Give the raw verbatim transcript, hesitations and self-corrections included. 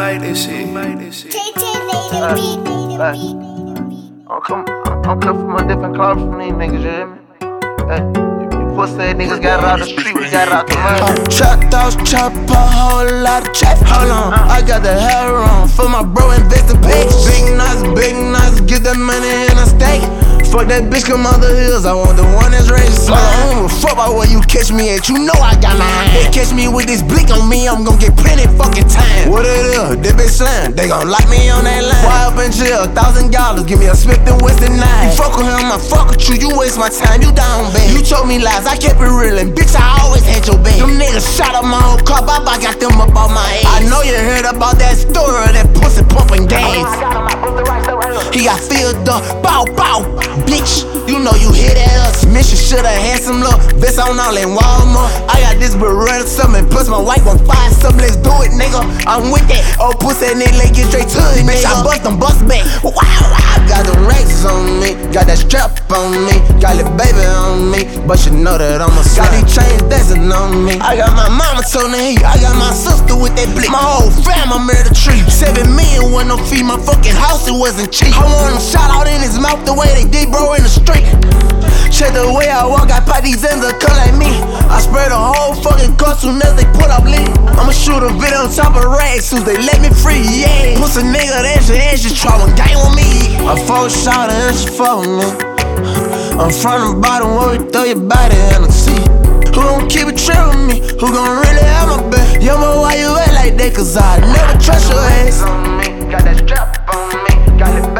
made this shit. Uh, uh, I'm come, I'm come from a different cloth from these niggas, you hear me? Hey, you, you pussy niggas got it out the street, we got it out the money. Trapped out, chop a whole lot of traffic. Hold on, I got the hair on for my bro, invest in pigs. Big nuts, big nuts, get that money in a steak. Fuck that bitch, come out the hills, I want the one that's ready to slide. I don't give a fuck about where you catch me at, you know I got mine. They catch me with this blick on me, I'm gon' get plenty fucking time. What it is, they bitch slam, they gon' lock me on that line. Why up in jail, thousand dollars, give me a Smith and Wesson nine. You fuck with him, I fuck with you, you waste my time, you down bad. You told me lies, I kept it real, and bitch, I always had your back. Them niggas shot up my whole car, I got them up on my head. I know you heard about that story, that pussy pumping games. He got filled up, bow, bow, bitch. You know you hit at us. Mission shoulda had some luck. Best on all in Walmart. I got this Beretta something, plus my wife gon' find something. Let's do it, nigga. I'm with that. Oh, pussy nigga, let's get straight to it, bitch. I bust them bust back. Wow, wow. Got them racks on me, got that strap on me, got that baby on me, but you know that I'm a slut. Got these chains dancing on me. I got my mama told the heat. I got my sister with that blick. My whole fam, I'm ready to treat. Seven million when no fee. My fucking house, it wasn't cheap. I want him shot out in his mouth the way they did, bro, in the street. Check the way I walk, I pop these ends that cut like me. I spray the whole fucking car soon as they put up lead. I'ma shoot a video on top of rags soon they let me free, yeah. Pussy nigga, that's your ass, just try one game with me. I fuck shot and she fuck with me. I'm from the bottom where we throw your body in the sea. Who gon' keep it true with me? Who gon' really have my back? Yo, ma, why you act like that? Cause I never trust your ass. Got that strap on me, got that